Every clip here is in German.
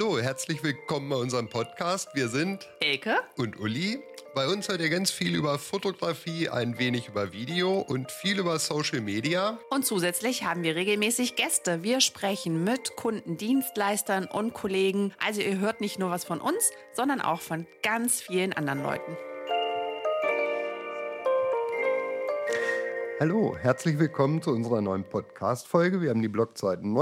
Hallo, herzlich willkommen bei unserem Podcast. Wir sind Elke und Uli. Bei uns hört ihr ganz viel über Fotografie, ein wenig über Video und viel über Social Media. Und zusätzlich haben wir regelmäßig Gäste. Wir sprechen mit Kunden, Dienstleistern und Kollegen. Also ihr hört nicht nur was von uns, sondern auch von ganz vielen anderen Leuten. Hallo, herzlich willkommen zu unserer neuen Podcast-Folge. Wir haben die Blogzeiten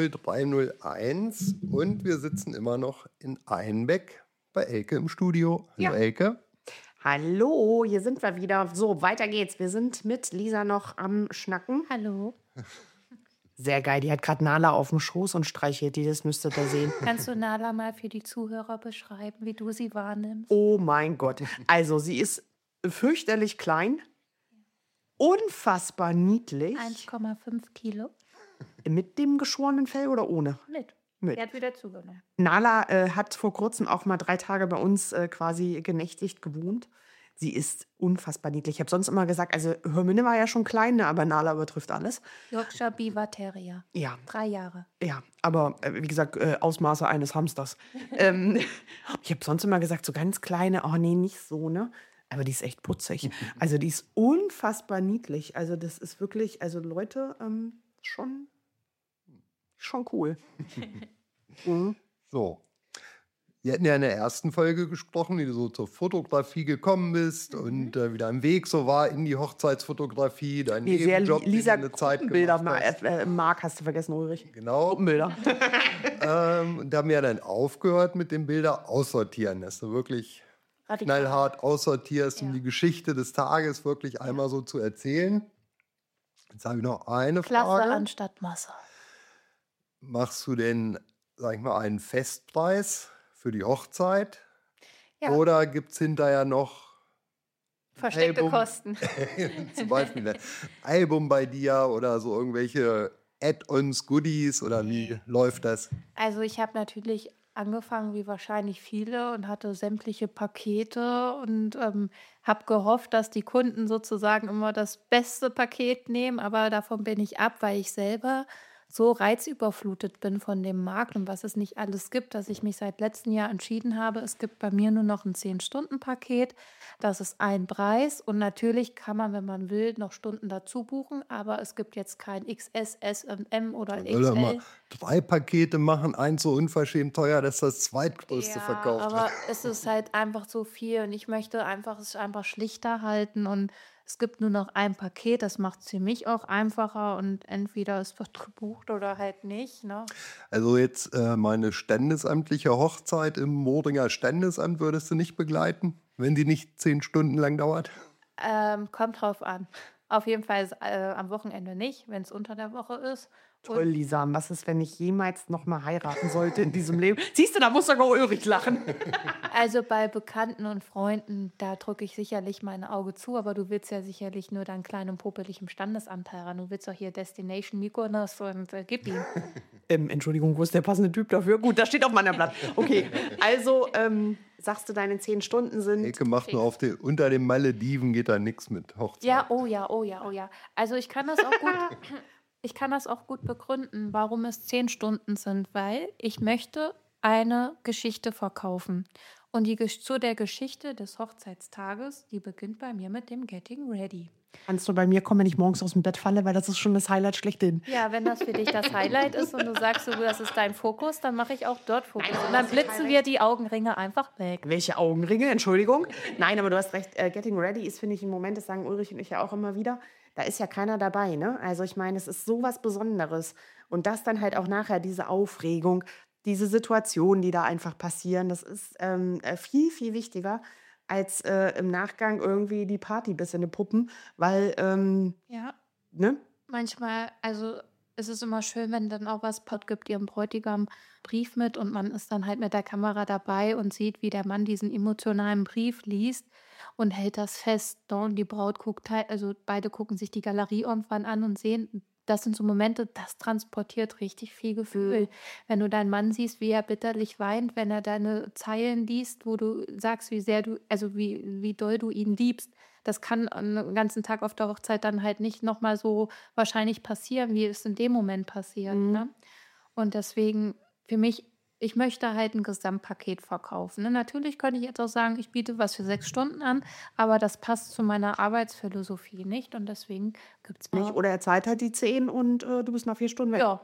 940301 und wir sitzen immer noch in Einbeck bei Elke im Studio. Hallo Ja. Elke. Hallo, hier sind wir wieder. So, weiter geht's. Wir sind mit Lisa noch am Schnacken. Hallo. Sehr geil, die hat gerade Nala auf dem Schoß und streichelt die, das müsstet ihr sehen. Kannst du Nala mal für die Zuhörer beschreiben, wie du sie wahrnimmst? Oh mein Gott. Also, sie ist fürchterlich klein, unfassbar niedlich. 1,5 Kilo. Mit dem geschorenen Fell oder ohne? Mit. Mit. Er hat wieder zugenommen. Nala hat vor kurzem auch mal 3 Tage bei uns quasi genächtigt gewohnt. Sie ist unfassbar niedlich. Ich habe sonst immer gesagt, also Hermine war ja schon klein, ne, aber Nala übertrifft alles. Yorkshire Beaver Terrier. Ja, 3 Jahre. ja, aber wie gesagt, Ausmaße eines Hamsters. Ich habe sonst immer gesagt, so ganz kleine, oh nee, nicht so, ne? Aber die ist echt putzig. Also die ist unfassbar niedlich. Also das ist wirklich, also Leute, schon cool. Mhm. So, wir hatten ja in der ersten Folge gesprochen, wie du so zur Fotografie gekommen bist und wie dein Weg so war in die Hochzeitsfotografie, dein Nee, sehr Nebenjob, den Lisa du eine Zeit Gruppenbilder gemacht hast. mag, hast du vergessen, Ulrich. Genau. Gruppenbilder. Und da haben wir ja dann aufgehört mit dem Bilder aussortieren, dass du wirklich Radikal. knallhart aussortierst, um Ja. die Geschichte des Tages wirklich einmal so zu erzählen. Jetzt habe ich noch eine Klasse Frage. anstatt Masse. Machst du denn, sag ich mal, einen Festpreis für die Hochzeit? Ja. Oder gibt es hinterher noch Versteckte Album. Kosten. zum Beispiel ein Album bei dir oder so irgendwelche Add-ons, Goodies oder wie läuft das? Also ich habe natürlich angefangen, wie wahrscheinlich viele, und hatte sämtliche Pakete und habe gehofft, dass die Kunden sozusagen immer das beste Paket nehmen, aber davon bin ich ab, weil ich selber so reizüberflutet bin von dem Markt und was es nicht alles gibt, dass ich mich seit letztem Jahr entschieden habe, es gibt bei mir nur noch ein 10-Stunden-Paket. Das ist ein Preis und natürlich kann man, wenn man will, noch Stunden dazu buchen, aber es gibt jetzt kein XS, S und M oder Soll er mal XL. 3 Pakete machen, eins so unverschämt teuer, dass das zweitgrößte verkauft aber wird. es ist halt einfach so viel und ich möchte es einfach schlichter halten und es gibt nur noch ein Paket, das macht es für mich auch einfacher und entweder es wird gebucht oder halt nicht. Ne? Also jetzt meine standesamtliche Hochzeit im Modinger Standesamt würdest du nicht begleiten, wenn die nicht 10 Stunden lang dauert? Kommt drauf an. Auf jeden Fall am Wochenende nicht, wenn es unter der Woche ist. Toll, Lisa. Was ist, wenn ich jemals noch mal heiraten sollte in diesem Leben? Siehst du, da muss sogar Ulrich lachen. Also bei Bekannten und Freunden, da drücke ich sicherlich mein Auge zu, aber du willst ja sicherlich nur deinen kleinen popelig im Standesamt heiraten. Du willst doch hier Destination Mykonos und gib ihm. Entschuldigung, wo ist der passende Typ dafür? Gut, das steht auf meinem Blatt. Okay, also sagst du, deine 10 Stunden sind... Elke macht nur unter den Malediven geht da nichts mit Hochzeit. Ja, oh ja, oh ja, oh ja. Also ich kann das auch gut, ich kann das auch gut begründen, warum es 10 Stunden sind, weil ich möchte eine Geschichte verkaufen. Und zu der Geschichte des Hochzeitstages, die beginnt bei mir mit dem Getting Ready. Kannst du bei mir kommen, wenn ich morgens aus dem Bett falle, weil das ist schon das Highlight schlechthin. Ja, wenn das für dich das Highlight ist und du sagst, so, das ist dein Fokus, dann mache ich auch dort Fokus. Und dann blitzen wir die Augenringe einfach weg. Welche Augenringe? Entschuldigung. Nein, aber du hast recht. Getting Ready ist, finde ich, ein Moment, das sagen Ulrich und ich ja auch immer wieder, da ist ja keiner dabei, ne? Also ich meine, es ist sowas Besonderes. Und das dann halt auch nachher, diese Aufregung, diese Situationen, die da einfach passieren, das ist viel, viel wichtiger als im Nachgang irgendwie die Party bis in die Puppen, weil, Ja, ne? manchmal, also es ist immer schön, wenn dann auch was gibt ihrem Bräutigam Brief mit und man ist dann halt mit der Kamera dabei und sieht, wie der Mann diesen emotionalen Brief liest und hält das fest. Ne? Und die Braut guckt halt, also beide gucken sich die Galerie irgendwann an und sehen, das sind so Momente, das transportiert richtig viel Gefühl. Wenn du deinen Mann siehst, wie er bitterlich weint, wenn er deine Zeilen liest, wo du sagst, wie sehr du, also wie doll du ihn liebst. Das kann einen ganzen Tag auf der Hochzeit dann halt nicht nochmal so wahrscheinlich passieren, wie es in dem Moment passiert. Ne? Und deswegen, für mich ich möchte halt ein Gesamtpaket verkaufen. Ne? Natürlich könnte ich jetzt auch sagen, ich biete was für 6 Stunden an, aber das passt zu meiner Arbeitsphilosophie nicht und deswegen gibt es Nicht? Oder er zahlt halt die 10 und du bist nach 4 Stunden weg. ja,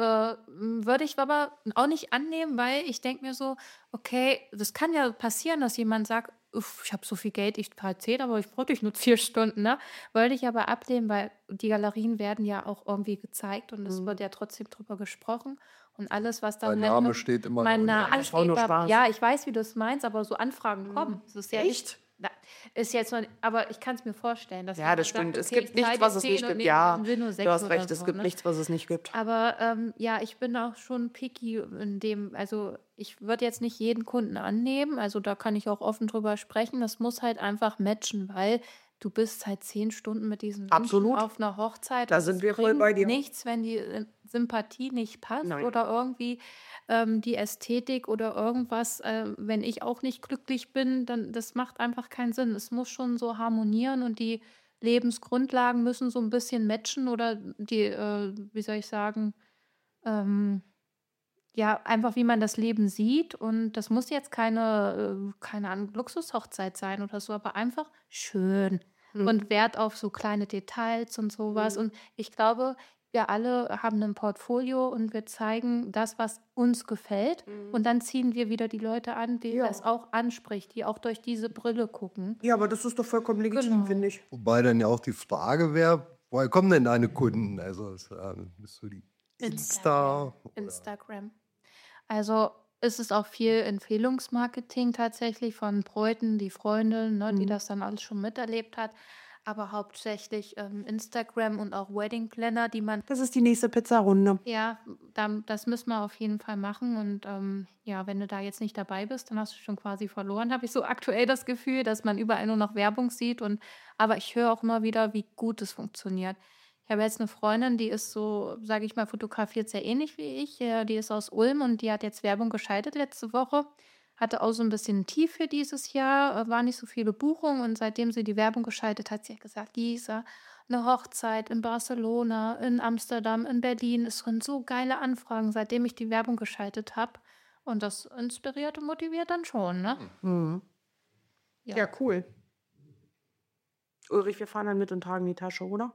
würde ich aber auch nicht annehmen, weil ich denke mir so, okay, das kann ja passieren, dass jemand sagt, uff, ich habe so viel Geld, ich zahle 10, aber ich brauche dich nur 4 Stunden, ne? Wollte ich aber ablehnen, weil die Galerien werden ja auch irgendwie gezeigt und es wird ja trotzdem drüber gesprochen und alles, was dann Dein halt Name steht immer meine das war nur Angeber, Spaß. ja, ich weiß, wie du es meinst, aber so Anfragen kommen. Das ist ja Echt? nicht, ist jetzt noch, aber ich kann es mir vorstellen, dass Ja, das jemand stimmt. sagt, Es okay, gibt ich zahle nichts, was dir es 10 nicht und gibt. nee, Ja, will nur 6 du hast oder recht, es so, gibt ne? nichts, was es nicht gibt. Aber ja, ich bin auch schon picky in dem, also ich würde jetzt nicht jeden Kunden annehmen, also da kann ich auch offen drüber sprechen. Das muss halt einfach matchen, weil du bist halt 10 Stunden mit diesen Menschen Absolut. auf einer Hochzeit. Da und sind es wir voll bringt bei dir. nichts, wenn die Sympathie nicht passt Nein. oder irgendwie die Ästhetik oder irgendwas, wenn ich auch nicht glücklich bin, dann das macht einfach keinen Sinn. Es muss schon so harmonieren und die Lebensgrundlagen müssen so ein bisschen matchen oder die, wie soll ich sagen, ähm, ja, einfach wie man das Leben sieht. Und das muss jetzt keine Ahnung, Luxushochzeit sein oder so, aber einfach schön und Wert auf so kleine Details und sowas. Und ich glaube, wir alle haben ein Portfolio und wir zeigen das, was uns gefällt. Und dann ziehen wir wieder die Leute an, die Ja. das auch anspricht, die auch durch diese Brille gucken. Ja, aber das ist doch vollkommen legitim, Genau. finde ich. Wobei dann ja auch die Frage wäre, woher kommen denn deine Kunden? Also bist du die Insta? oder- Instagram. Also ist es auch viel Empfehlungsmarketing tatsächlich von Bräuten, die Freundin, ne, die das dann alles schon miterlebt hat. Aber hauptsächlich Instagram und auch Wedding Planner, die man, Das ist die nächste Pizzarunde. ja, das müssen wir auf jeden Fall machen. Und ja, wenn du da jetzt nicht dabei bist, dann hast du schon quasi verloren, habe ich so aktuell das Gefühl, dass man überall nur noch Werbung sieht. Aber ich höre auch immer wieder, wie gut es funktioniert. Ich habe jetzt eine Freundin, die ist so, sage ich mal, fotografiert sehr ähnlich wie ich. Die ist aus Ulm und die hat jetzt Werbung geschaltet letzte Woche. Hatte auch so ein bisschen Tief für dieses Jahr, war nicht so viele Buchungen und seitdem sie die Werbung geschaltet hat, sie hat gesagt, Lisa, eine Hochzeit in Barcelona, in Amsterdam, in Berlin, es sind so geile Anfragen, seitdem ich die Werbung geschaltet habe. Und das inspiriert und motiviert dann schon, ne? Ja, cool. Ulrich, wir fahren dann mit und tragen die Tasche, oder?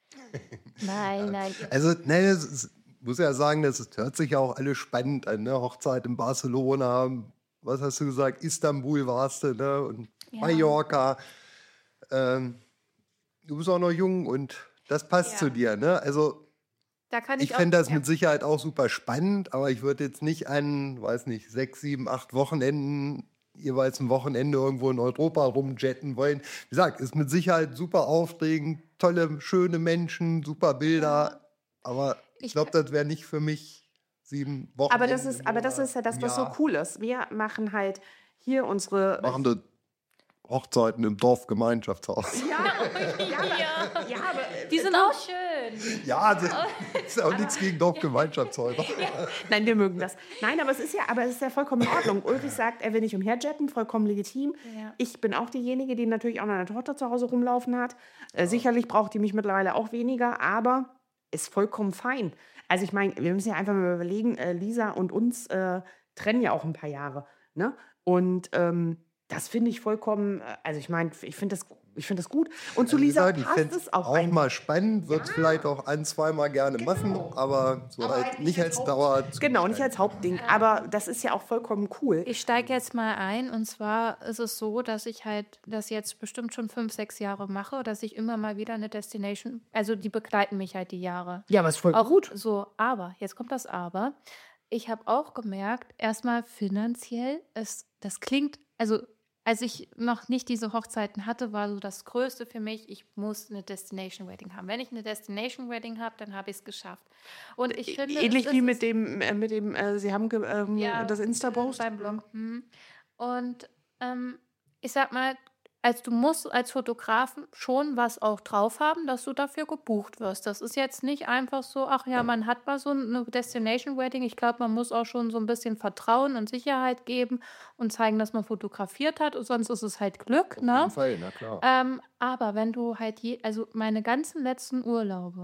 Nein. Also, ne, muss ja sagen, das hört sich ja auch alles spannend an. Ne? Hochzeit in Barcelona, was hast du gesagt? Istanbul warst du, ne? Und Ja. Mallorca. Du bist auch noch jung und das passt Ja. zu dir, ne? Also, Da kann ich auch, fände das ja. mit Sicherheit auch super spannend, aber ich würde jetzt nicht an, weiß nicht, 6, 7, 8 Wochenenden, jeweils ein Wochenende irgendwo in Europa rumjetten wollen. Wie gesagt, ist mit Sicherheit super aufregend, tolle, schöne Menschen, super Bilder, aber ich glaube, das wäre nicht für mich 7 Wochen. Aber das ist ja das, was so cool ist. Wir machen halt hier unsere. Machen das Hochzeiten im Dorfgemeinschaftshaus. aber Die sind auch schön. Ja, das ist auch nichts gegen Dorfgemeinschaftshäuser. Nein, wir mögen das. Nein, aber es ist ja vollkommen in Ordnung. Ulrich sagt, er will nicht umherjetten, vollkommen legitim. Ja. Ich bin auch diejenige, die natürlich auch noch eine Tochter zu Hause rumlaufen hat. Sicherlich braucht die mich mittlerweile auch weniger, aber ist vollkommen fein. Also ich meine, wir müssen ja einfach mal überlegen, Lisa und uns trennen ja auch ein paar Jahre. Ne? Und das finde ich vollkommen, also ich meine, ich finde das gut. Und zu Also wie Lisa gesagt, ich passt fände es auch mal spannend, würde es vielleicht auch 1-, 2-mal gerne machen, aber so halt nicht als Dauer. Genau, nicht als Hauptding. Aber das ist ja auch vollkommen cool. Ich steige jetzt mal ein und zwar ist es so, dass ich halt das jetzt bestimmt schon 5, 6 Jahre mache, dass ich immer mal wieder eine Destination, also die begleiten mich halt die Jahre. Ja, aber ist voll Auch gut. so, aber, jetzt kommt das Aber. Ich habe auch gemerkt, erstmal finanziell, das klingt, also als ich noch nicht diese Hochzeiten hatte, war so das Größte für mich, ich muss eine Destination Wedding haben. Wenn ich eine Destination Wedding habe, dann habe ich es geschafft. Und ich finde, Ähnlich es wie ist- mit dem Sie haben Ja, das Insta-Post. beim Blog. Und ich sag mal, du musst als Fotografen schon was auch drauf haben, dass du dafür gebucht wirst. Das ist jetzt nicht einfach so, ach ja, man hat mal so eine Destination Wedding. Ich glaube, man muss auch schon so ein bisschen Vertrauen und Sicherheit geben und zeigen, dass man fotografiert hat. Und sonst ist es halt Glück, ne? Fall, na klar. Aber wenn du halt also meine ganzen letzten Urlaube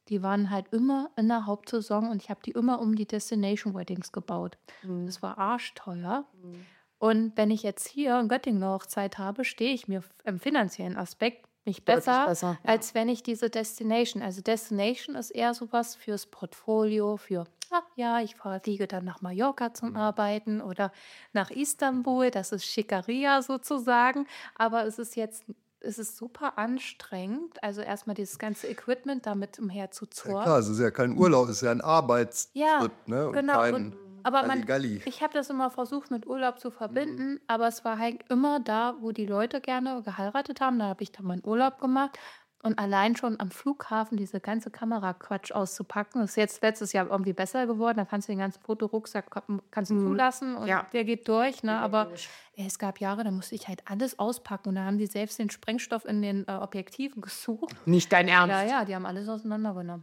die waren halt immer in der Hauptsaison und ich habe die immer um die Destination Weddings gebaut. Das war arschteuer. Und wenn ich jetzt hier in Göttingen eine Hochzeit habe, stehe ich mir im finanziellen Aspekt nicht Deutlich besser, besser, ja. als wenn ich diese Destination, also Destination ist eher sowas fürs Portfolio, für, ich fliege dann nach Mallorca zum Arbeiten oder nach Istanbul, das ist Schickeria sozusagen, aber es ist super anstrengend, also erstmal dieses ganze Equipment damit Ja, umherzuzurren. klar, es ist ja kein Urlaub, es ist ja ein Arbeitstrip, Ja, ne? Und genau. kein Aber Halligalli. ich habe das immer versucht, mit Urlaub zu verbinden, aber es war halt immer da, wo die Leute gerne geheiratet haben. Da habe ich dann meinen Urlaub gemacht. Und allein schon am Flughafen diese ganze Kameraquatsch auszupacken, ist jetzt letztes Jahr irgendwie besser geworden. Da kannst du den ganzen Fotorucksack kannst du zulassen und Ja. der geht durch. Ne? Aber es gab Jahre, da musste ich halt alles auspacken. Und da haben die selbst den Sprengstoff in den Objektiven gesucht. Nicht dein Ernst. Ja, die haben alles auseinandergenommen.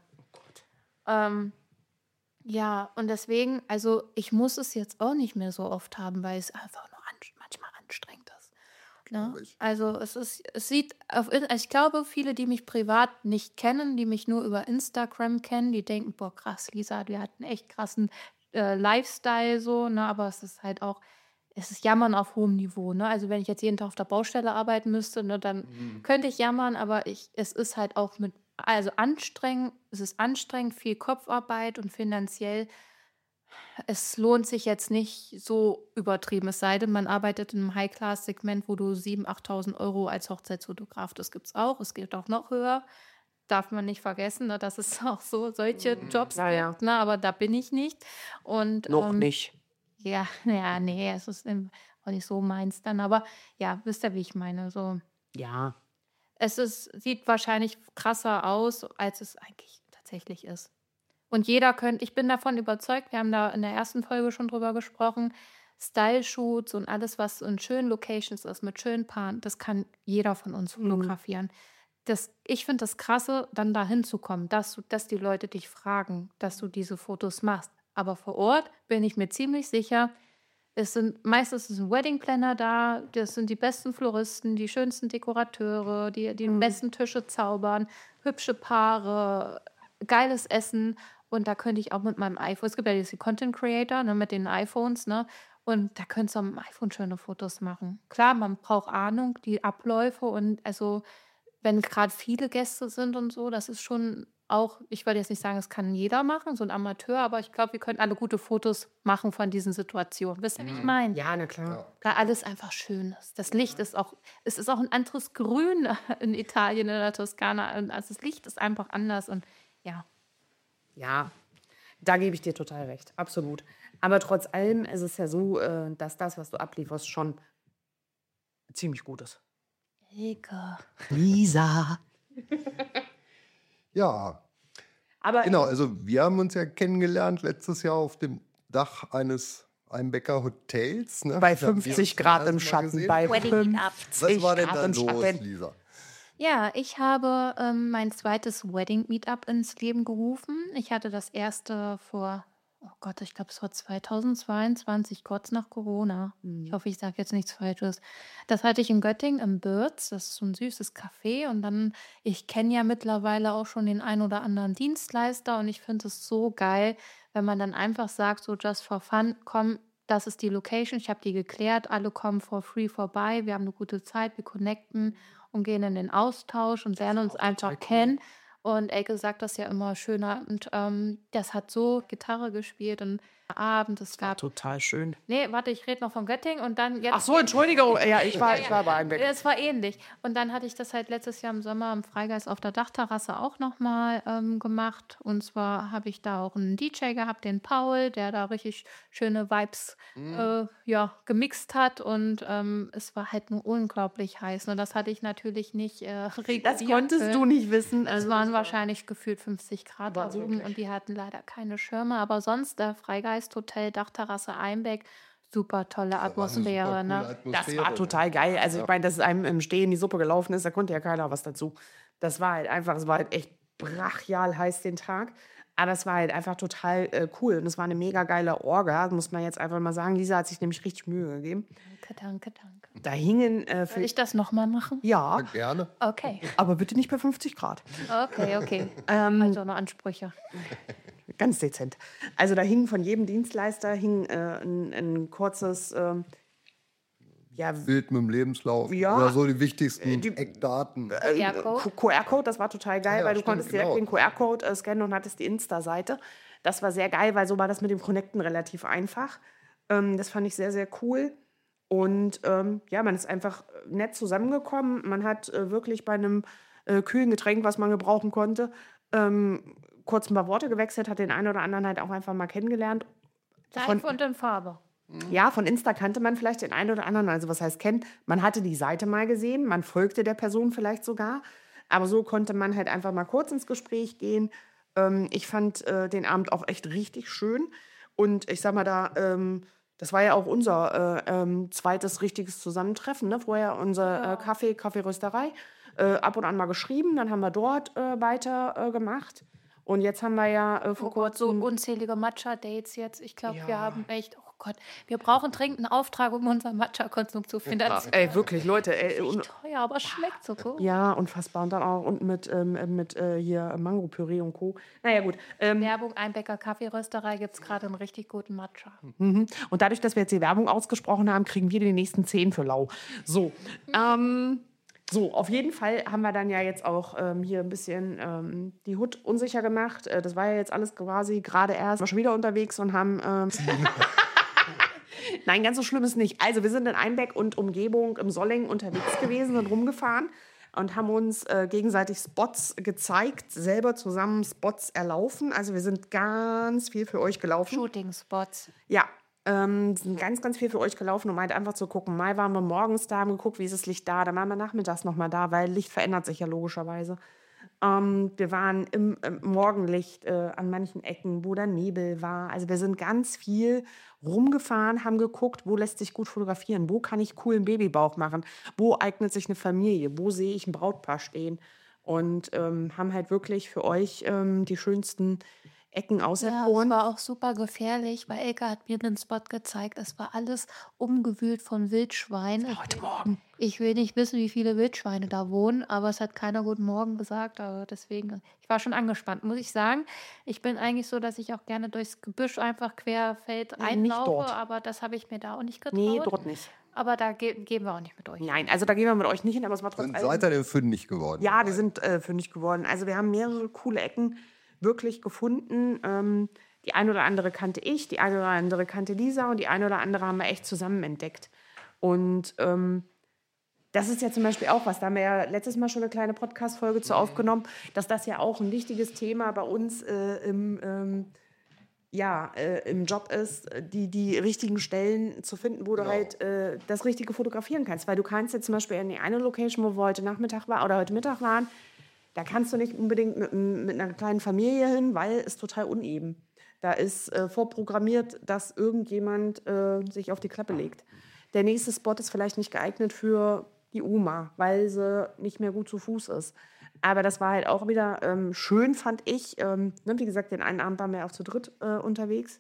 Ja, und deswegen, also ich muss es jetzt auch nicht mehr so oft haben, weil es einfach nur manchmal anstrengend ist. Ne? Glaub ich. Also es sieht, ich glaube, viele, die mich privat nicht kennen, die mich nur über Instagram kennen, die denken, boah, krass, Lisa, die hat einen echt krassen Lifestyle so, ne? Aber es ist halt auch, es ist Jammern auf hohem Niveau, ne? Also wenn ich jetzt jeden Tag auf der Baustelle arbeiten müsste, ne, dann könnte ich jammern, aber es ist halt auch es ist anstrengend, viel Kopfarbeit und finanziell, es lohnt sich jetzt nicht so übertrieben, es sei denn, man arbeitet in einem High-Class-Segment, wo du 7.000, 8.000 Euro als Hochzeitsfotograf, das gibt es auch, es geht auch noch höher, darf man nicht vergessen, ne, dass es auch solche Jobs Ja. gibt, ne, aber da bin ich nicht. Und Noch nicht. ja, nee, es ist auch nicht so meins dann, aber ja, wisst ihr, wie ich meine, so. Ja. Sieht wahrscheinlich krasser aus, als es eigentlich tatsächlich ist. Und ich bin davon überzeugt, wir haben da in der ersten Folge schon drüber gesprochen, Style-Shoots und alles, was in schönen Locations ist, mit schönen Paaren, das kann jeder von uns fotografieren. Ich finde das Krasse, dann da hinzukommen, dass die Leute dich fragen, dass du diese Fotos machst. Aber vor Ort bin ich mir ziemlich sicher, meistens ist ein Wedding Planner da, das sind die besten Floristen, die schönsten Dekorateure, die besten Tische zaubern, hübsche Paare, geiles Essen. Und da könnte ich auch mit meinem iPhone, es gibt ja diese Content Creator, ne, mit den iPhones, ne? Und da könntest du am iPhone schöne Fotos machen. Klar, man braucht Ahnung, die Abläufe und also, wenn gerade viele Gäste sind und so, das ist schon auch, ich würde jetzt nicht sagen, das kann jeder machen, so ein Amateur, aber ich glaube, wir können alle gute Fotos machen von diesen Situationen. Wisst ihr, wie ich meine? Ja, na klar. Da alles einfach schön ist. Das Licht ist auch, es ist auch ein anderes Grün in Italien, in der Toskana. Also das Licht ist einfach anders und ja. Ja, da gebe ich dir total recht. Absolut. Aber trotz allem ist es ja so, dass das, was du ablieferst, schon ziemlich gut ist. Egal. Lisa. Ja, Aber genau. Also wir haben uns ja kennengelernt letztes Jahr auf dem Dach eines Einbecker Hotels. Ne? bei Da haben wir 50 uns Grad das im erste Mal Schatten, gesehen. bei Wedding Meetup. 50 Was war denn Grad da im los, Schatten. Lisa? Ja, ich habe mein zweites Wedding-Meetup ins Leben gerufen. Ich hatte das erste vor, oh Gott, ich glaube, es war 2022, kurz nach Corona. Ich hoffe, ich sage jetzt nichts Falsches. Das hatte ich in Göttingen im Birz. Das ist so ein süßes Café. Und dann, ich kenne ja mittlerweile auch schon den ein oder anderen Dienstleister. Und ich finde es so geil, wenn man dann einfach sagt, so just for fun, komm, das ist die Location, ich habe die geklärt, alle kommen for free vorbei, wir haben eine gute Zeit, wir connecten und gehen in den Austausch und lernen uns einfach kennen. Und Elke sagt das ja immer schöner. Und das hat so Gitarre gespielt und Abend, es gab. Total schön. Nee, warte, ich rede noch von Göttingen und dann jetzt. Ach so, Entschuldigung. Ja, ich war bei Einbeck. Es war ähnlich. Und dann hatte ich das halt letztes Jahr im Sommer im Freigeist auf der Dachterrasse auch nochmal gemacht. Und zwar habe ich da auch einen DJ gehabt, den Paul, der da richtig schöne Vibes gemixt hat. Und es war halt nur unglaublich heiß. Und das hatte ich natürlich nicht Das reguliert konntest können. du nicht wissen. Es waren wahrscheinlich gefühlt 50 Grad da War's oben und die hatten leider keine Schirme. Aber sonst der Freigeist-Hotel, Dachterrasse Einbeck, super tolle Atmosphäre. Ne? Das war total geil. Also ich meine, dass es einem im Stehen die Suppe gelaufen ist, da konnte ja keiner was dazu. Das war halt einfach, es war halt echt brachial heiß den Tag. Aber es war halt einfach total cool. Und es war eine mega geile Orga, muss man jetzt einfach mal sagen. Lisa hat sich nämlich richtig Mühe gegeben. Danke. Da hingen... Soll ich das nochmal machen? Ja, Gerne. Okay. aber bitte nicht bei 50 Grad. Okay. Also noch Ansprüche. Ganz dezent. Also da hing von jedem Dienstleister ein kurzes... Bild mit dem Lebenslauf Ja. oder so die wichtigsten Eckdaten. QR-Code, das war total geil, Ja, weil du stimmt, konntest direkt den QR-Code scannen und hattest die Insta-Seite. Das war sehr geil, weil so war das mit dem Connecten relativ einfach. Das fand ich sehr, sehr cool. Und man ist einfach nett zusammengekommen. Man hat wirklich bei einem kühlen Getränk, was man gebrauchen konnte, kurz ein paar Worte gewechselt, hat den einen oder anderen halt auch einfach mal kennengelernt. Live und in Farbe. Ja, von Insta kannte man vielleicht den einen oder anderen. Also was heißt kennt? Man hatte die Seite mal gesehen, man folgte der Person vielleicht sogar. Aber so konnte man halt einfach mal kurz ins Gespräch gehen. Ich fand den Abend auch echt richtig schön. Und ich sag mal das war ja auch unser zweites richtiges Zusammentreffen. Ne? Vorher unser Kaffeerösterei. Ab und an mal geschrieben, dann haben wir dort weiter gemacht. Und jetzt haben wir ja vor kurzem... So unzählige Matcha-Dates jetzt. Ich glaube, wir haben echt... Oh Gott, wir brauchen dringend einen Auftrag, um unser Matcha-Konsum zu finanzieren. Ey, wirklich, Leute. Nicht teuer, aber schmeckt so gut. Ja, unfassbar. Und dann auch mit hier Mango-Püree und Co. Naja, gut. Werbung, Einbecker Kaffeerösterei gibt es gerade einen richtig guten Matcha. Und dadurch, dass wir jetzt die Werbung ausgesprochen haben, kriegen wir die nächsten 10 für lau. So, auf jeden Fall haben wir dann ja jetzt auch hier ein bisschen die Hut unsicher gemacht. Das war ja jetzt alles quasi gerade erst. Wir waren schon wieder unterwegs und haben... Nein, ganz so schlimm ist nicht. Also wir sind in Einbeck und Umgebung im Solling unterwegs gewesen und rumgefahren und haben uns gegenseitig Spots gezeigt, selber zusammen Spots erlaufen. Also wir sind ganz viel für euch gelaufen. Shooting-Spots. Ja, sind ganz, ganz viel für euch gelaufen, um halt einfach zu gucken. Mal waren wir morgens da, haben geguckt, wie ist das Licht da. Dann waren wir nachmittags nochmal da, weil Licht verändert sich ja logischerweise. Wir waren im Morgenlicht an manchen Ecken, wo der Nebel war. Also wir sind ganz viel rumgefahren, haben geguckt, wo lässt sich gut fotografieren, wo kann ich coolen Babybauch machen, wo eignet sich eine Familie, wo sehe ich ein Brautpaar stehen. Und haben halt wirklich für euch die schönsten Ecken auserkoren. Ja, es war auch super gefährlich, weil Elke hat mir den Spot gezeigt. Es war alles umgewühlt von Wildschweinen. Heute Morgen. Ich will nicht wissen, wie viele Wildschweine da wohnen, aber es hat keiner Guten Morgen gesagt. Aber deswegen, ich war schon angespannt, muss ich sagen. Ich bin eigentlich so, dass ich auch gerne durchs Gebüsch einfach querfeld einlaufe, aber das habe ich mir da auch nicht getraut. Nee, dort nicht. Aber da gehen wir auch nicht mit euch. Nein, also da gehen wir mit euch nicht hin, aber es war trotzdem... Seid ihr denn fündig geworden? Ja, wir sind fündig geworden. Also wir haben mehrere coole Ecken wirklich gefunden. Die eine oder andere kannte ich, die eine oder andere kannte Lisa und die eine oder andere haben wir echt zusammen entdeckt. Und das ist ja zum Beispiel auch was, da haben wir ja letztes Mal schon eine kleine Podcast-Folge zu aufgenommen, dass das ja auch ein wichtiges Thema bei uns im Job ist, die richtigen Stellen zu finden, wo du halt das Richtige fotografieren kannst. Weil du kannst jetzt zum Beispiel in die eine Location, wo wir heute Nachmittag waren oder heute Mittag waren, da kannst du nicht unbedingt mit einer kleinen Familie hin, weil es total uneben. Da ist vorprogrammiert, dass irgendjemand sich auf die Klappe legt. Der nächste Spot ist vielleicht nicht geeignet für die Oma, weil sie nicht mehr gut zu Fuß ist. Aber das war halt auch wieder schön, fand ich. Wie gesagt, den einen Abend waren wir auch zu dritt unterwegs.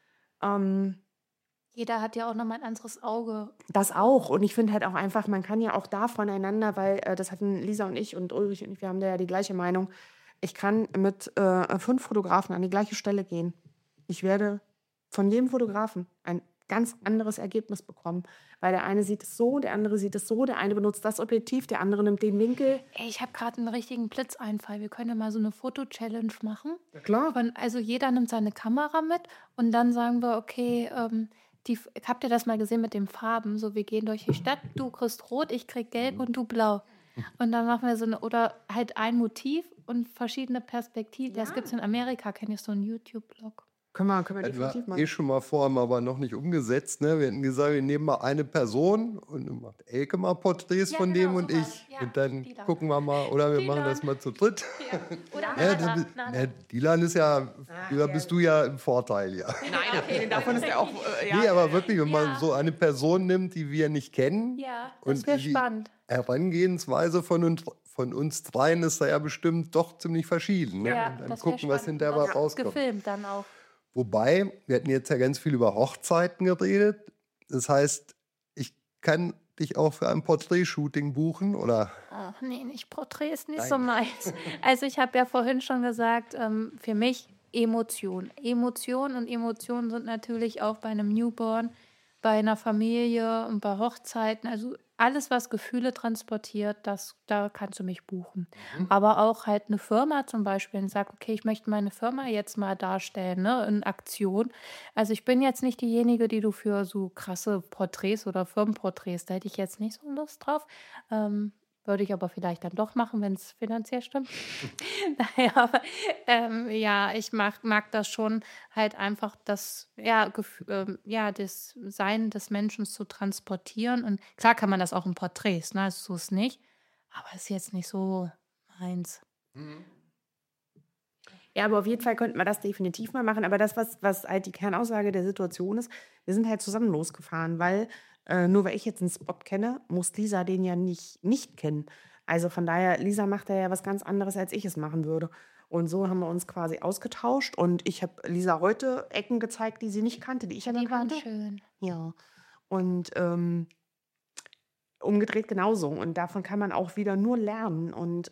Jeder hat ja auch nochmal ein anderes Auge. Das auch. Und ich finde halt auch einfach, man kann ja auch da voneinander, weil das hatten Lisa und ich und Ulrich und ich, wir haben da ja die gleiche Meinung. Ich kann mit 5 Fotografen an die gleiche Stelle gehen. Ich werde von jedem Fotografen ein ganz anderes Ergebnis bekommen. Weil der eine sieht es so, der andere sieht es so, der eine benutzt das Objektiv, der andere nimmt den Winkel. Ey, ich habe gerade einen richtigen Blitzeinfall. Wir können ja mal so eine Foto-Challenge machen. Ja, klar. Also jeder nimmt seine Kamera mit und dann sagen wir, okay, habt ihr das mal gesehen mit den Farben? So, wir gehen durch die Stadt, du kriegst rot, ich krieg gelb und du blau. Und dann machen wir so eine, oder halt ein Motiv und verschiedene Perspektiven. Ja. Das gibt es in Amerika, kenne ich so einen YouTube-Blog. Können wir Das definitiv war machen. schon mal vor, haben aber noch nicht umgesetzt. Ne? Wir hätten gesagt, wir nehmen mal eine Person und dann macht Elke mal Porträts von dem und sowas. ich. Ja, und dann Dylan. gucken wir mal, oder wir machen das mal zu dritt. Ja. Oder Dylan ist ja, da bist du ja im Vorteil, ja. Nein, okay, davon ist er auch... Nee, aber wirklich, wenn man so eine Person nimmt, die wir nicht kennen Ja, und das wäre die spannend. Herangehensweise von von uns dreien ist da ja bestimmt doch ziemlich verschieden. Ne? Ja, Und dann das wär gucken, was spannend. hinterher Das rauskommt. gefilmt dann auch. Wobei, wir hatten jetzt ja ganz viel über Hochzeiten geredet. Das heißt, ich kann dich auch für ein Porträtshooting buchen, oder? Ach nee, nicht Porträt ist nicht Nein. so meins. Also ich habe ja vorhin schon gesagt, für mich Emotion. Emotionen sind natürlich auch bei einem Newborn, bei einer Familie und bei Hochzeiten. Also alles, was Gefühle transportiert, da kannst du mich buchen. Aber auch halt eine Firma zum Beispiel und sag, okay, ich möchte meine Firma jetzt mal darstellen, ne, in Aktion. Also ich bin jetzt nicht diejenige, die du für so krasse Porträts oder Firmenporträts, da hätte ich jetzt nicht so Lust drauf. Würde ich aber vielleicht dann doch machen, wenn es finanziell stimmt. Naja, aber ja, ich mag das schon, halt einfach das, das Sein des Menschen zu transportieren. Und klar kann man das auch in Porträts, ne? So ist nicht. Aber ist jetzt nicht so meins. Ja, aber auf jeden Fall könnten wir das definitiv mal machen. Aber das, was halt die Kernaussage der Situation ist, wir sind halt zusammen losgefahren, weil nur weil ich jetzt einen Spot kenne, muss Lisa den ja nicht kennen. Also von daher, Lisa macht ja was ganz anderes, als ich es machen würde. Und so haben wir uns quasi ausgetauscht. Und ich habe Lisa heute Ecken gezeigt, die sie nicht kannte, die ich aber Die waren kannte. schön. Ja. Und umgedreht genauso. Und davon kann man auch wieder nur lernen. Und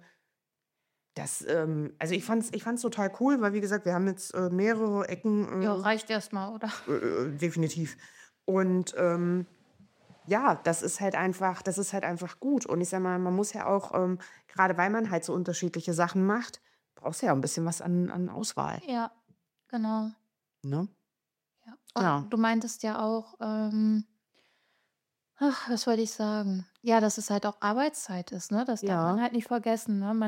also ich fand's total cool, weil wie gesagt, wir haben jetzt mehrere Ecken. Ja, reicht erstmal, oder? Definitiv. Und ja, das ist halt einfach gut. Und ich sag mal, man muss ja auch, gerade weil man halt so unterschiedliche Sachen macht, brauchst du ja ein bisschen was an Auswahl. Ja, genau. Ne? Ja. Und Ja. du meintest ja auch, was wollte ich sagen? Ja, dass es halt auch Arbeitszeit ist, ne? Das darf man Ja. halt nicht vergessen, ne?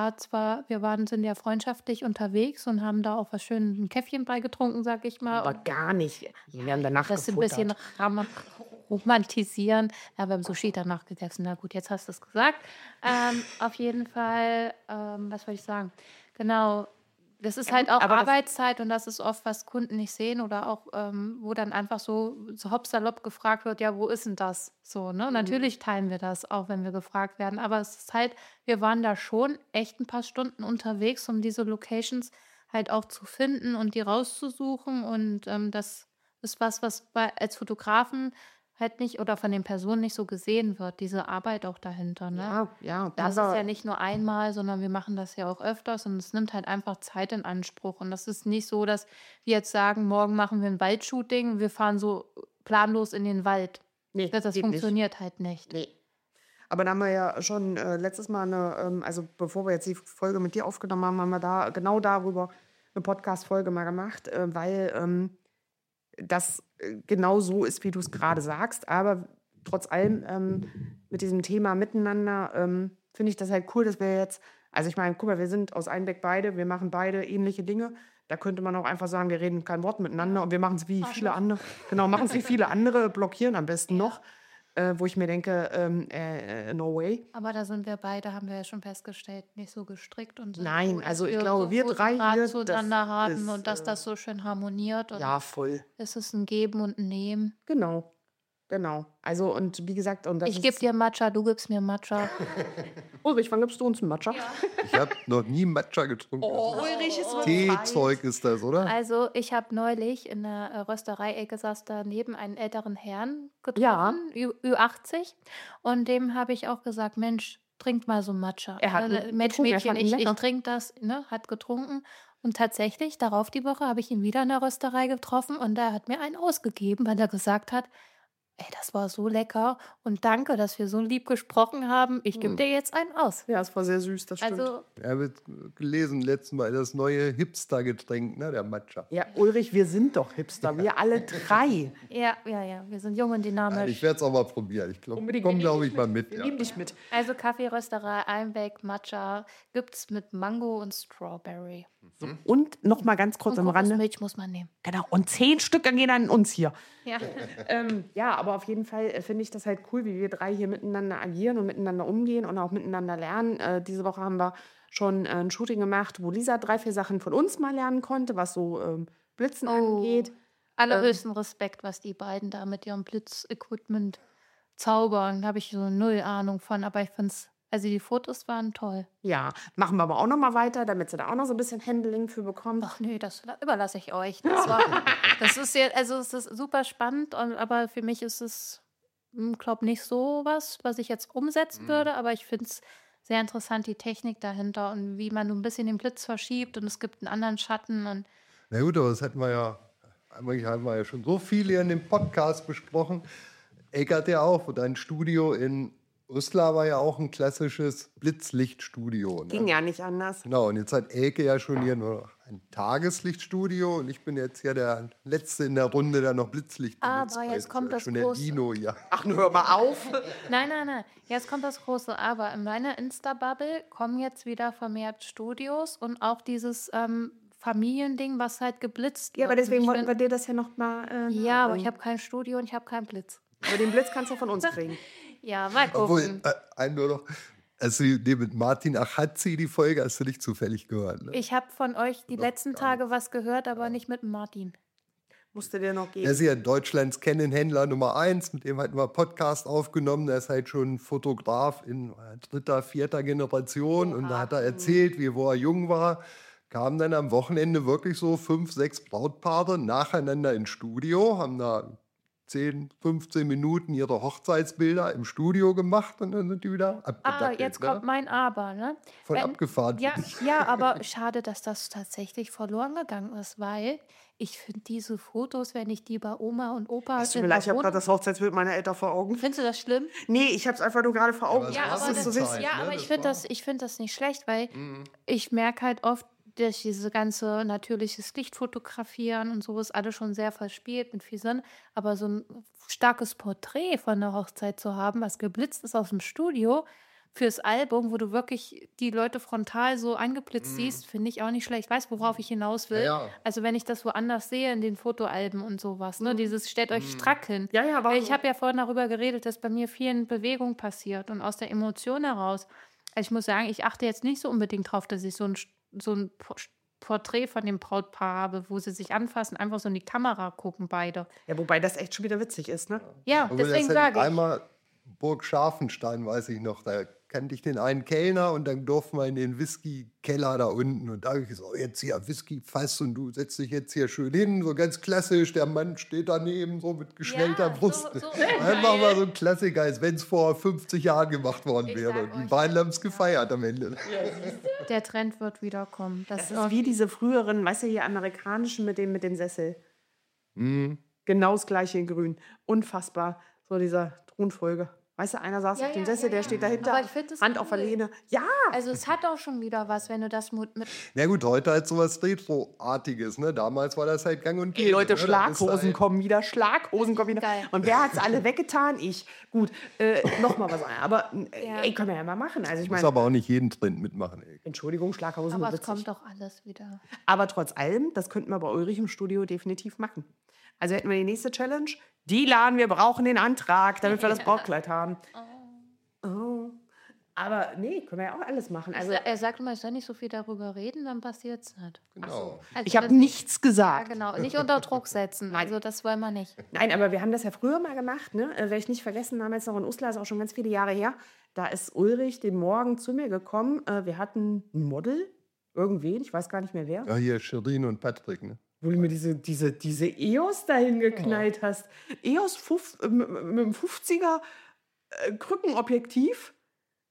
Sind ja freundschaftlich unterwegs und haben da auch was schön ein Käffchen bei getrunken, sag ich mal. Aber gar nicht. Wir haben danach Das ein bisschen gefuttert. romantisieren. Ja, wir haben Sushi danach gegessen. Na gut, jetzt hast du es gesagt. Auf jeden Fall, was wollte ich sagen? Genau, das ist Ja halt gut, auch aber das, Arbeitszeit und das ist oft, was Kunden nicht sehen oder auch, wo dann einfach so hopp salopp gefragt wird, ja, wo ist denn das? So, ne? Natürlich teilen wir das, auch wenn wir gefragt werden. Aber es ist halt, wir waren da schon echt ein paar Stunden unterwegs, um diese Locations halt auch zu finden und die rauszusuchen. Und das ist was als Fotografen halt nicht oder von den Personen nicht so gesehen wird, diese Arbeit auch dahinter, ne? ja, Das ist ja nicht nur einmal, sondern wir machen das ja auch öfters und es nimmt halt einfach Zeit in Anspruch. Und das ist nicht so, dass wir jetzt sagen, morgen machen wir ein Waldshooting, wir fahren so planlos in den Wald. nee, Das geht nicht. funktioniert halt nicht. Nee. Aber da haben wir ja schon letztes Mal also bevor wir jetzt die Folge mit dir aufgenommen haben, haben wir da genau darüber eine Podcast-Folge mal gemacht, weil das genau so ist, wie du es gerade sagst. Aber trotz allem mit diesem Thema Miteinander finde ich das halt cool, dass wir jetzt, also ich meine, guck mal, wir sind aus Einbeck beide, wir machen beide ähnliche Dinge. Da könnte man auch einfach sagen, wir reden kein Wort miteinander und wir machen es wie viele andere. Genau, machen es wie viele andere, blockieren am besten noch. Wo ich mir denke, no way. Aber da sind wir beide, haben wir ja schon festgestellt, nicht so gestrickt und sind Nein, froh, also dass ich glaube, so wir guten drei Draht hier, zueinander haben ist, und dass das so schön harmoniert. Und ja, voll. es ist ein Geben und ein Nehmen. Genau. Also, und wie gesagt, und das Ich gebe dir Matcha, du gibst mir Matcha. Ulrich, wann gibst du uns einen Matcha? Ich habe noch nie Matcha getrunken. Ulrich ist so Teezeug ist das, oder? Also ich habe neulich in der Rösterei-Ecke saß daneben einen älteren Herrn Ja. getroffen, Ü80. Und dem habe ich auch gesagt, Mensch, trink mal so Matcha. Er hat Mensch, getrunken, er Mädchen, fand ihn ich lecker. trinke das, ne, hat getrunken. Und tatsächlich, darauf die Woche habe ich ihn wieder in der Rösterei getroffen und er hat mir einen ausgegeben, weil er gesagt hat, ey, das war so lecker und danke, dass wir so lieb gesprochen haben. Ich gebe dir jetzt einen aus. Ja, es war sehr süß, das stimmt. Also, Ich habe gelesen letztes Mal das neue Hipster-Getränk, ne, der Matcha. Ja, Ulrich, wir sind doch Hipster, wir alle drei. ja, wir sind jung und dynamisch. Ich werde es auch mal probieren. Ich komme, Unbedingt. glaube ich, mal mit. Wir Ja. nehmen dich mit. Also Kaffeerösterei, Einbeck, Matcha gibt's mit Mango und Strawberry. Und noch mal ganz kurz Und am Rande. Kokosmilch muss man nehmen. Genau, und 10 Stück gehen an uns hier. Ja. Ja, aber auf jeden Fall finde ich das halt cool, wie wir drei hier miteinander agieren und miteinander umgehen und auch miteinander lernen. Diese Woche haben wir schon ein Shooting gemacht, wo Lisa 3, 4 Sachen von uns mal lernen konnte, was so Blitzen angeht. Allerhöchsten Respekt, was die beiden da mit ihrem Blitzequipment zaubern. Da habe ich so null Ahnung von, aber ich finde es Also die Fotos waren toll. Ja, machen wir aber auch noch mal weiter, damit sie da auch noch so ein bisschen Handling für bekommen. Ach nee, das überlasse ich euch. Das ist ja, also es ist super spannend, aber für mich ist es, glaube nicht so was ich jetzt umsetzen würde, aber ich finde es sehr interessant, die Technik dahinter und wie man so ein bisschen den Blitz verschiebt und es gibt einen anderen Schatten und Na gut, aber das hatten wir ja schon so viel hier in dem Podcast besprochen. Elke hat ja auch, dein Studio in Uslar war ja auch ein klassisches Blitzlichtstudio. Ne? Ging ja nicht anders. Genau, und jetzt hat Elke ja schon hier nur ein Tageslichtstudio und ich bin jetzt hier der Letzte in der Runde, der noch Blitzlicht benutzt. Aber jetzt kommt das schon der große. Dino hier. Ach, nun hör mal auf. Nein. Jetzt kommt das große Aber. In meiner Insta-Bubble kommen jetzt wieder vermehrt Studios und auch dieses Familiending, was halt geblitzt Ja, aber wird. deswegen Und ich wollten wir dir das ja noch mal ja, aber ich habe kein Studio und ich habe keinen Blitz. aber den Blitz kannst du von uns kriegen. Ja, mal Obwohl, gucken. einen nur noch, also die mit Martin Achatzi, die Folge, hast du nicht zufällig gehört. Ne? Ich habe von euch die letzten Tage was gehört, aber nicht mit Martin. Musste dir noch Er geben. ist ja Deutschlands Canon-Händler Nummer 1, mit dem hatten wir Podcast aufgenommen. Der ist halt schon Fotograf in 3., 4. Generation. Und da hat er erzählt, wo er jung war, kamen dann am Wochenende wirklich so 5, 6 Brautpaare nacheinander ins Studio, haben da 10, 15 Minuten ihre Hochzeitsbilder im Studio gemacht und dann sind die wieder abgedackelt. Jetzt kommt mein Aber, ne? Voll abgefahren. Ja, ja, aber schade, dass das tatsächlich verloren gegangen ist, weil ich finde diese Fotos, wenn ich die bei Oma und Opa Tut mir leid, ich habe gerade das Hochzeitsbild meiner Eltern vor Augen. Findest du das schlimm? Nee, ich habe es einfach nur gerade vor Augen. aber Ja, das aber, ist das, so Zeit, ja, ne? aber Das ich finde das nicht schlecht, weil ich merke halt oft, durch diese ganze natürliches Lichtfotografieren und so ist alles schon sehr verspielt mit viel Sinn. Aber so ein starkes Porträt von der Hochzeit zu haben, was geblitzt ist aus dem Studio fürs Album, wo du wirklich die Leute frontal so angeblitzt siehst, finde ich auch nicht schlecht. Weißt du, worauf ich hinaus will? Ja, ja. Also wenn ich das woanders sehe in den Fotoalben und sowas, ne, dieses stellt euch strack hin. Ja, ja, aber Weil ich habe ja vorhin darüber geredet, dass bei mir viel in Bewegung passiert und aus der Emotion heraus. Also ich muss sagen, ich achte jetzt nicht so unbedingt drauf, dass ich so ein Porträt von dem Brautpaar habe, wo sie sich anfassen, einfach so in die Kamera gucken beide. Ja, wobei das echt schon wieder witzig ist, ne? Ja, Aber deswegen das sage ich. einmal Burg Scharfenstein, weiß ich noch, da kannte ich den einen Kellner und dann durften wir in den Whisky-Keller da unten und da habe ich gesagt, oh, jetzt hier Whisky-Fass und du setzt dich jetzt hier schön hin, so ganz klassisch, der Mann steht daneben so mit geschwellter Brust. so Dann machen wir so einen Klassiker, als wenn es vor 50 Jahren gemacht worden Ich wäre. sag Und die euch, beiden haben es gefeiert am Ende. Der Trend wird wiederkommen. Das ist wie diese früheren, weißt du, hier amerikanischen mit dem Sessel. Mhm. Genau das gleiche in grün. Unfassbar. So dieser Thronfolge. Weißt du, einer saß Ja, auf dem ja, Sessel, ja, der ja. steht dahinter, Aber ich find das Hand auf der cool. Lehne. Ja, Also es hat auch schon wieder was, wenn du das mit Na gut, heute halt sowas Retro-artiges. Ne? Damals war das halt gang und die gäbe. Leute, ne? Da bist du Schlaghosen halt- kommen wieder, Schlaghosen kommen wieder. Geil. Und wer hat es alle weggetan? Ich. Gut, nochmal was. Aber Ja. ey, können wir ja mal machen. Also ich Muss meine, aber auch nicht jeden Trend mitmachen. Ey. Entschuldigung, Schlaghosen aber sind es witzig. kommt doch alles wieder. Aber trotz allem, das könnten wir bei Ulrich im Studio definitiv machen. Also hätten wir die nächste Challenge. Die laden, wir brauchen den Antrag, damit wir das Brautkleid haben. Oh. Aber nee, können wir ja auch alles machen. Also Er sagt immer, ich soll nicht so viel darüber reden, dann passiert es nicht. Genau. Also ich habe das- nichts Ja, gesagt. genau. Nicht unter Druck setzen. Also das wollen wir nicht. Nein, aber wir haben das ja früher mal gemacht. Ne? Werde ich nicht vergessen, damals noch in Uslar, ist auch schon ganz viele Jahre her. Da ist Ulrich den Morgen zu mir gekommen. Wir hatten ein Model, irgendwen, ich weiß gar nicht mehr wer. Ja, hier Shirin und Patrick. Ne? Wo du mir diese EOS dahin geknallt hast. EOS mit einem 50er Krückenobjektiv.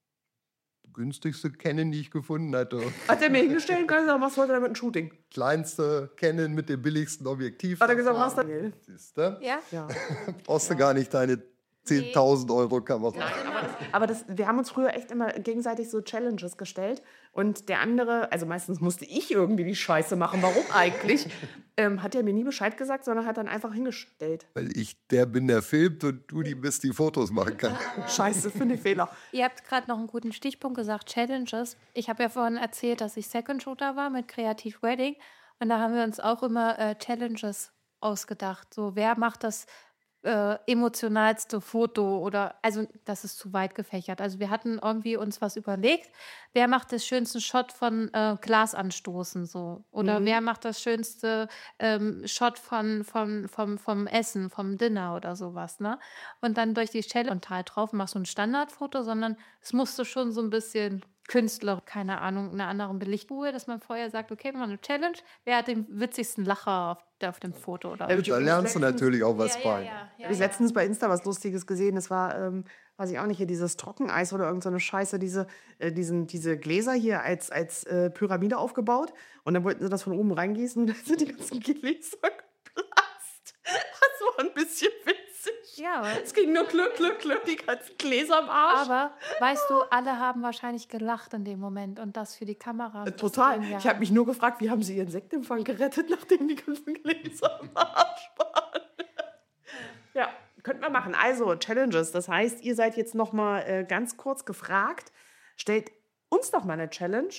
Günstigste Canon, die ich gefunden hatte. Hat er mir hingestellt und gesagt, machst du heute damit ein Shooting? Kleinste Canon mit dem billigsten Objektiv. Hat er gesagt, machst du? Siehste? Ja? Ja. Brauchst du gar nicht deine 10.000 Euro Kamera. Aber wir haben uns früher echt immer gegenseitig so Challenges gestellt. Und der andere, also meistens musste ich irgendwie die Scheiße machen. Warum eigentlich? Hat er mir nie Bescheid gesagt, sondern hat dann einfach hingestellt. Weil ich der bin, der filmt und du die bist, die Fotos machen kann. Scheiße, finde ich Fehler. Ihr habt gerade noch einen guten Stichpunkt gesagt, Challenges. Ich habe ja vorhin erzählt, dass ich Second Shooter war mit Creative Wedding. Und da haben wir uns auch immer Challenges ausgedacht. So, wer macht das emotionalste Foto oder, also das ist zu weit gefächert. Also wir hatten irgendwie uns was überlegt, wer macht das schönste Shot von Glas anstoßen so oder wer macht das schönste Shot vom Essen, vom Dinner oder sowas, ne? Und dann durch die Challenge und halt drauf machst du ein Standardfoto, sondern es musste schon so ein bisschen Künstler, keine Ahnung, einer anderen Belichtung, dass man vorher sagt, okay, wir machen eine Challenge, wer hat den witzigsten Lacher auf dem Foto oder Da lernst du natürlich auch was bei. Habe ich letztens bei Insta was Lustiges gesehen. Das war, weiß ich auch nicht, hier dieses Trockeneis oder irgend so eine Scheiße, diese Gläser hier als Pyramide aufgebaut. Und dann wollten sie das von oben reingießen und dann sind die ganzen Gläser geplatzt. Das war ein bisschen witzig. Ja, Es ging nur Glück, die ganzen Gläser am Arsch. aber weißt du, alle haben wahrscheinlich gelacht in dem Moment und das für die Kamera. Total. Ich habe mich nur gefragt, wie haben sie ihren Sektempfang gerettet, nachdem die ganzen Gläser am Arsch waren. Ja, könnten wir machen. Also, Challenges. Das heißt, ihr seid jetzt noch mal ganz kurz gefragt. Stellt uns doch mal eine Challenge.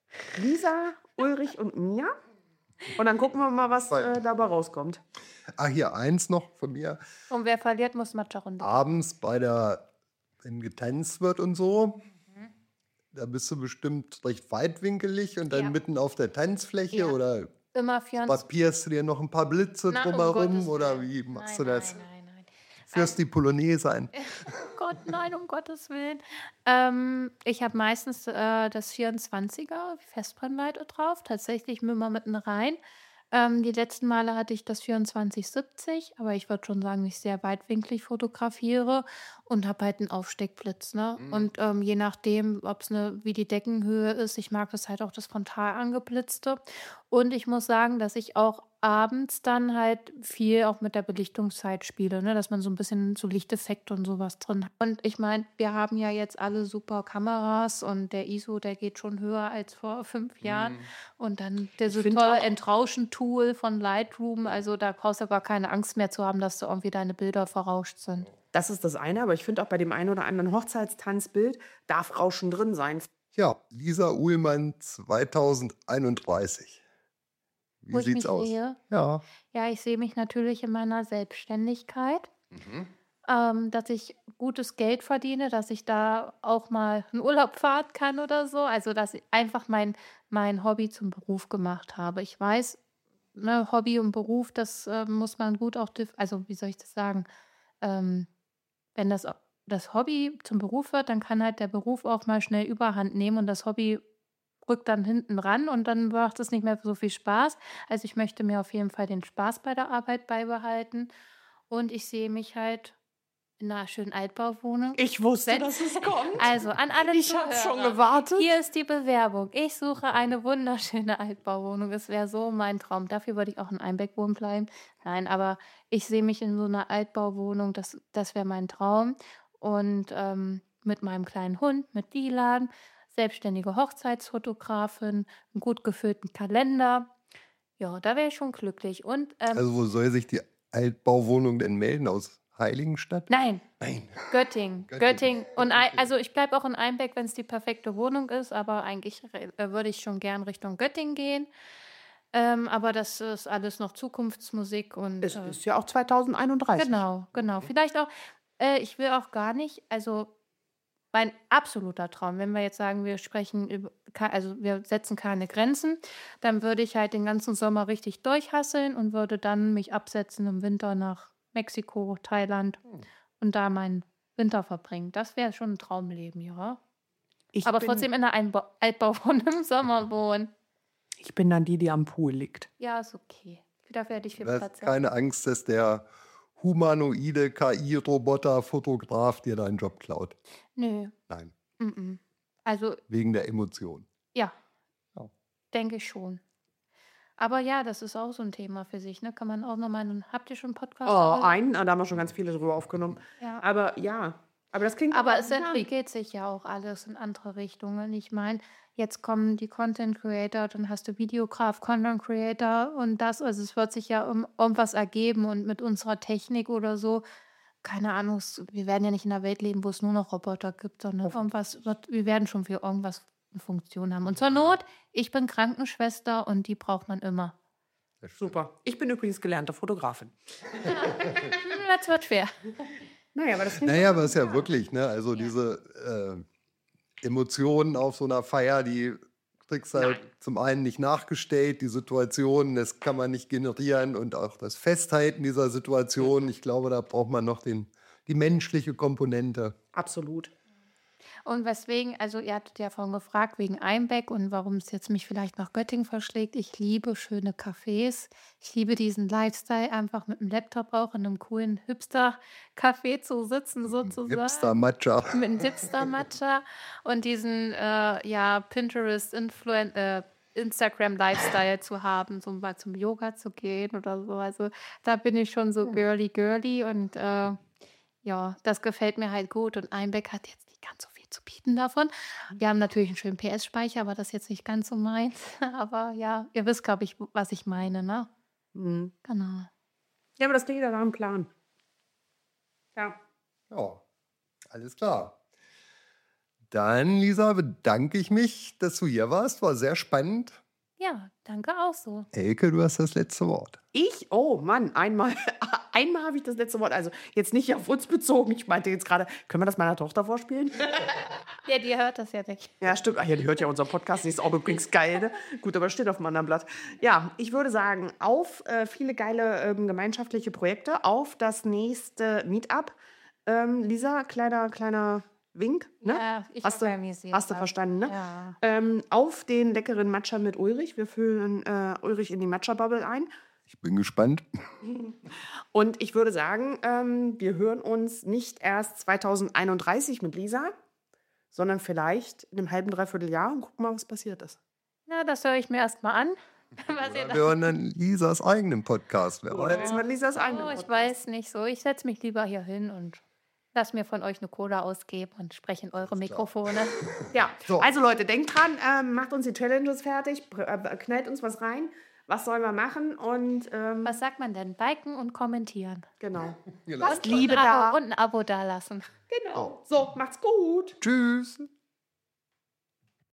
Lisa, Ulrich und mir. Und dann gucken wir mal, was dabei rauskommt. Hier eins noch von mir. Und wer verliert, muss Matcha-Runde. Abends wenn getanzt wird und so, da bist du bestimmt recht weitwinkelig und dann Ja. mitten auf der Tanzfläche Ja. oder Immer 24. papierst du dir noch ein paar Blitze Na, um drumherum Gottes oder Willen. wie machst Nein, du das? Nein. Führst die Polonaise ein. Gott, nein, um Gottes Willen. Ich habe meistens das 24er Festbrennweite drauf, tatsächlich immer mitten rein. Die letzten Male hatte ich das 24-70, aber ich würde schon sagen, ich sehr weitwinklig fotografiere und habe halt einen Aufsteckblitz. Ne? Und je nachdem, wie die Deckenhöhe ist, ich mag das halt auch das frontal angeblitzte. Und ich muss sagen, dass ich auch abends dann halt viel auch mit der Belichtungszeit spiele, ne? Dass man so ein bisschen so Lichteffekte und sowas drin hat. Und ich meine, wir haben ja jetzt alle super Kameras und der ISO, der geht schon höher als vor 5 Jahren. Und dann der so find tolle auch- Entrauschen-Tool von Lightroom, also da brauchst du gar keine Angst mehr zu haben, dass du irgendwie deine Bilder verrauscht sind. Das ist das eine, aber ich finde auch bei dem einen oder anderen Hochzeitstanzbild darf Rauschen drin sein. Ja, Lisa Uhlmann 2031. Wie Wo ich sieht's mich aus? sehe? Ja. Ja, ich sehe mich natürlich in meiner Selbstständigkeit, dass ich gutes Geld verdiene, dass ich da auch mal einen Urlaub fahren kann oder so. Also, dass ich einfach mein Hobby zum Beruf gemacht habe. Ich weiß, ne, Hobby und Beruf, das muss man gut auch, also wie soll ich das sagen? Wenn das Hobby zum Beruf wird, dann kann halt der Beruf auch mal schnell Überhand nehmen und das Hobby rückt dann hinten ran und dann macht es nicht mehr so viel Spaß. Also ich möchte mir auf jeden Fall den Spaß bei der Arbeit beibehalten und ich sehe mich halt in einer schönen Altbauwohnung. Ich wusste, Wenn- dass es kommt. Also an alle Ich habe schon Zuhörer, gewartet. hier ist die Bewerbung. Ich suche eine wunderschöne Altbauwohnung. Es wäre so mein Traum. Dafür würde ich auch in Einbeck wohnen bleiben. Nein, aber ich sehe mich in so einer Altbauwohnung. Das wäre mein Traum. Und mit meinem kleinen Hund, mit Dilan, selbstständige Hochzeitsfotografin, einen gut gefüllten Kalender. Ja, da wäre ich schon glücklich. Und Also wo soll sich die Altbauwohnung denn melden? Aus Heiligenstadt? nein, Nein. Göttingen. Göttingen. Und also ich bleibe auch in Einbeck, wenn es die perfekte Wohnung ist, aber eigentlich würde ich schon gern Richtung Göttingen gehen. Aber das ist alles noch Zukunftsmusik und Es ist ja auch 2031. genau. Vielleicht auch, ich will auch gar nicht, also mein absoluter Traum, wenn wir jetzt sagen, wir sprechen über, also wir setzen keine Grenzen, dann würde ich halt den ganzen Sommer richtig durchhasseln und würde dann mich absetzen im Winter nach Mexiko, Thailand und da meinen Winter verbringen. Das wäre schon ein Traumleben, ja. Aber trotzdem in einer Altbauwohnung im Sommer wohnen. Ich bin dann die am Pool liegt. Ja, ist okay. Dafür hätte ich viel Du hast Platz. keine Angst, dass der humanoide KI-Roboter-Fotograf dir deinen Job klaut. Nö. Nein, Mm-mm. Also, wegen der Emotion. ja, Ja. denke ich schon. Aber ja, das ist auch so ein Thema für sich, ne? Kann man auch nochmal, habt ihr schon einen Podcast? Oh, da haben wir schon ganz viele drüber aufgenommen. Ja. Aber ja, aber das klingt... Aber es ja. entwickelt sich ja auch alles in andere Richtungen. Ich meine, jetzt kommen die Content Creator, dann hast du Videograf, Content Creator und das, also es wird sich ja irgendwas ergeben und mit unserer Technik oder so, keine Ahnung, wir werden ja nicht in einer Welt leben, wo es nur noch Roboter gibt, sondern wir werden schon für irgendwas eine Funktion haben. Und zur Not, ich bin Krankenschwester und die braucht man immer. Super. Ich bin übrigens gelernte Fotografin. Das wird schwer. Naja, aber das Naja, aber es ist ja wirklich, ne? Also diese Emotionen auf so einer Feier, die kriegst halt zum einen nicht nachgestellt, die Situation, das kann man nicht generieren und auch das Festhalten dieser Situation, ich glaube, da braucht man noch die menschliche Komponente. Absolut. Und weswegen, also ihr hattet ja vorhin gefragt, wegen Einbeck und warum es jetzt mich vielleicht nach Göttingen verschlägt. Ich liebe schöne Cafés. Ich liebe diesen Lifestyle, einfach mit einem Laptop auch in einem coolen Hipster-Café zu sitzen, sozusagen. Hipster-Matcha. Mit einem Hipster-Matcha und diesen Instagram-Lifestyle zu haben, so mal zum Yoga zu gehen oder so. Also da bin ich schon so girly und das gefällt mir halt gut. Und Einbeck hat jetzt nicht ganz so viel zu bieten davon. Wir haben natürlich einen schönen PS-Speicher, aber das ist jetzt nicht ganz so meins. Aber ja, ihr wisst, glaube ich, was ich meine, ne? Mhm. Genau. Ja, aber das liegt ja da im Plan. Ja. Ja, alles klar. Dann, Lisa, bedanke ich mich, dass du hier warst. War sehr spannend. Ja, danke auch so. Elke, du hast das letzte Wort. Ich? Oh Mann, einmal habe ich das letzte Wort. Also jetzt nicht auf uns bezogen. Ich meinte jetzt gerade, können wir das meiner Tochter vorspielen? Ja, die hört das ja nicht. Ja, stimmt. Ach ja, die hört ja unseren Podcast. Die ist auch übrigens geil. Ne? Gut, aber steht auf einem anderen Blatt. Ja, ich würde sagen, auf viele geile gemeinschaftliche Projekte, auf das nächste Meetup. Lisa, kleiner Wink. Ne? Ja, ich hast du organisiert das. verstanden, ne? Ja. Auf den leckeren Matcha mit Ulrich. Wir füllen Ulrich in die Matcha-Bubble ein. Ich bin gespannt. Und ich würde sagen, wir hören uns nicht erst 2031 mit Lisa, sondern vielleicht in einem halben, dreiviertel Jahr und gucken mal, was passiert ist. Na, das höre ich mir erst mal an. Was ihr Wir hören dann Lisas eigenen Podcast. Wer weiß. Jetzt mit Lisas eigenen ich weiß nicht so. Ich setze mich lieber hier hin und lass mir von euch eine Cola ausgeben und spreche in eure Mikrofone. Ja, So. Also Leute, denkt dran, macht uns die Challenges fertig, knallt uns was rein. Was sollen wir machen? Und Was sagt man denn? Liken und kommentieren. genau. Genau. Lasst Liebe da. Und ein Abo dalassen. Genau. So, macht's gut. Tschüss.